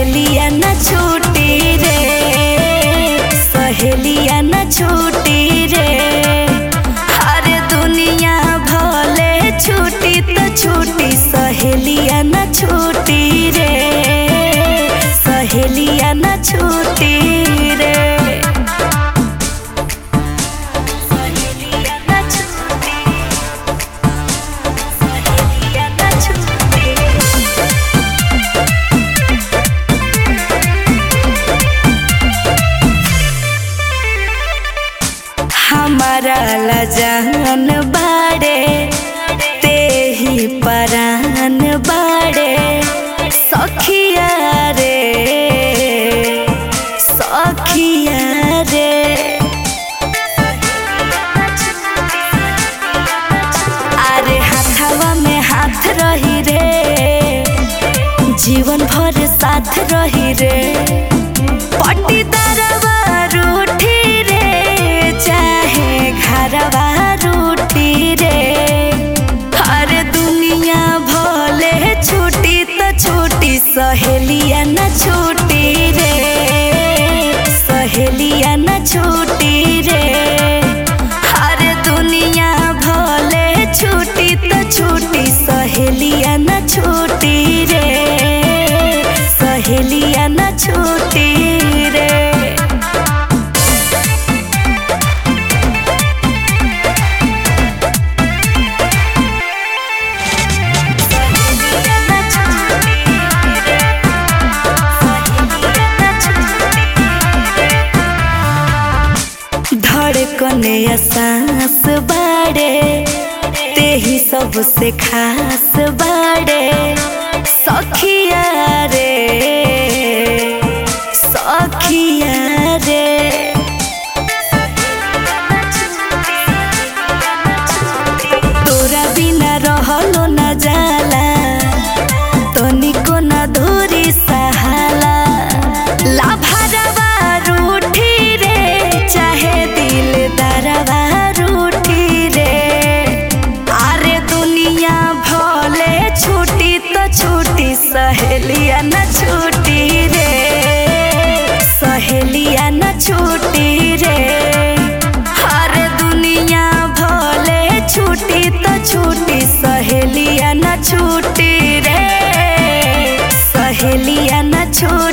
सहेलिया न छूटी रे, सहेलिया न छूटी रे। हर दुनिया भले छूटी तो छूटी, सहेलिया न छूटी रे, सहेलिया न छूटी रे। हमारा लजान बाड़े ते ही परान बाड़े, सखिया रे सखिया रे। अरे हाथवा में हाथ रही रे, जीवन भर साथ रही रे। पट्टीदारवा रूठी रे, चाहे घरवा रूठी रे। हर दुनिया भले छूटी तो छूटी, सहेलिया न छूटी रे, सहेलिया न छूटी रे। हर दुनिया भले छूटी तो छूटी, सहेलिया न छूटी रे, सहेलिया न छूटी रे। धड़कने सांस बाड़े ते ही सबसे खास बाड़े, सखिया रे सखिया रे। तोरा बिना रहलो न जाला, तनिको न दूरी सहाला। लाभरवा रूठी रे, चाहे दिलदारवा रूठी रे। अरे दुनिया भले छूटी तो छूटी, सहेलिया न छूटी रे, सहेलिया न छूटी रे। हर दुनिया भले छूटी तो छूटी, सहेलिया न छूटी रे, सहेलिया न छूटी।